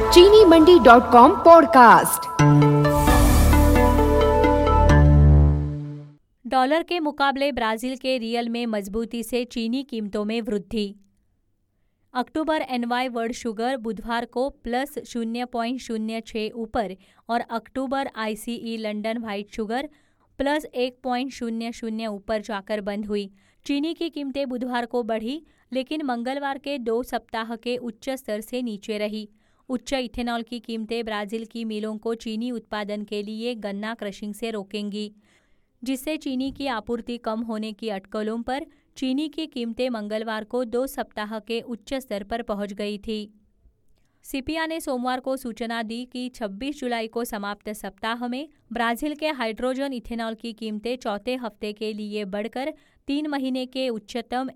चीनी मंडी.com podcast. Dollar के मुकाबले ब्राजील के रियल में मजबूती से चीनी कीमतों में वृद्धि। अक्टूबर एनवाई वर्ल्ड शुगर बुधवार को +0.06 ऊपर और अक्टूबर आईसीई लंदन व्हाइट शुगर +1.00 ऊपर जाकर बंद हुई। चीनी की कीमतें बुधवार को बढ़ी, लेकिन मंगलवार के 2 सप्ताह के उच्च स्तर से नीचे रही। उच्च इथेनॉल की कीमतें ब्राजील की मिलों को चीनी उत्पादन के लिए गन्ना क्रशिंग से रोकेंगी, जिससे चीनी की आपूर्ति कम होने की अटकलों पर चीनी की कीमतें मंगलवार को 2 सप्ताह के उच्च स्तर पर पहुंच गई थी। सीपिया ने सोमवार को सूचना दी कि 26 जुलाई को समाप्त सप्ताह में ब्राजील के हाइड्रोजन इथेनॉल की कीमतें चौथे हफ्ते के लिए बढ़कर 3 महीने के उच्चतम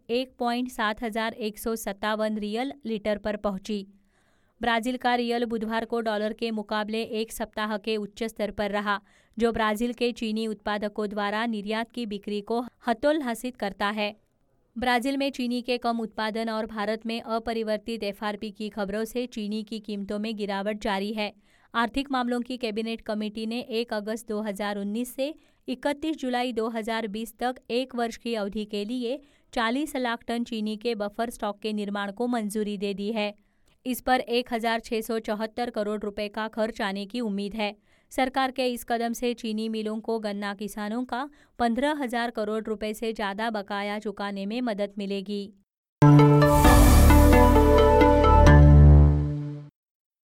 1.7157 रियल लीटर पर पहुंची। ब्राजील का रियल बुधवार को डॉलर के मुकाबले एक सप्ताह के उच्च स्तर पर रहा, जो ब्राजील के चीनी उत्पादकों द्वारा निर्यात की बिक्री को हतोत्साहित करता है। ब्राजील में चीनी के कम उत्पादन और भारत में अपरिवर्तित एफआरपी की खबरों से चीनी की कीमतों में गिरावट जारी है। आर्थिक मामलों की कैबिनेट कमेटी ने 1 अगस्त 2019 से 31 जुलाई 2020 तक 1 वर्ष की अवधि के लिए 40 लाख टन चीनी के बफर स्टॉक के निर्माण को मंजूरी दे दी है। इस पर 1,674 करोड़ रुपए का खर्च आने की उम्मीद है। सरकार के इस कदम से चीनी मिलों को गन्ना किसानों का 15,000 करोड़ रुपए से ज्यादा बकाया चुकाने में मदद मिलेगी।